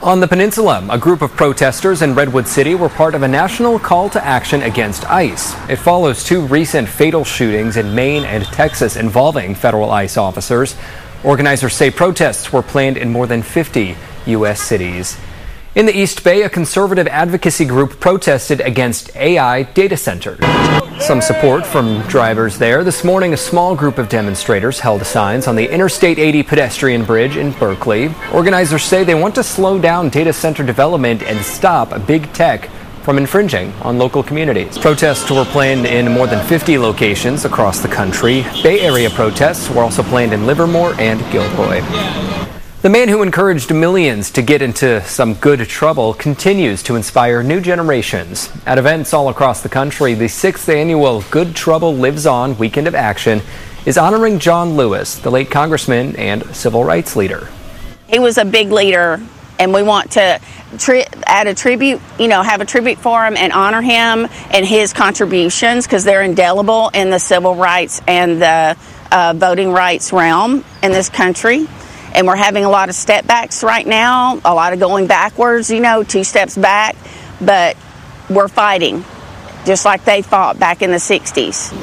On the peninsula, a group of protesters in Redwood City were part of a national call to action against ICE. It follows two recent fatal shootings in Maine and Texas involving federal ICE officers. Organizers say protests were planned in more than 50 U.S. cities. In the East Bay, a conservative advocacy group protested against AI data centers. Some support from drivers there. This morning, a small group of demonstrators held signs on the Interstate 80 pedestrian bridge in Berkeley. Organizers say they want to slow down data center development and stop big tech from infringing on local communities. Protests were planned in more than 50 locations across the country. Bay Area protests were also planned in Livermore and Gilroy. The man who encouraged millions to get into some good trouble continues to inspire new generations. At events all across the country, the 6th annual Good Trouble Lives On Weekend of Action is honoring John Lewis, the late congressman and civil rights leader. He was a big leader, and we want to add a tribute, have a tribute for him and honor him and his contributions, because they're indelible in the civil rights and the voting rights realm in this country. And we're having a lot of step backs right now, a lot of going backwards, 2 steps back, but we're fighting just like they fought back in the 60s.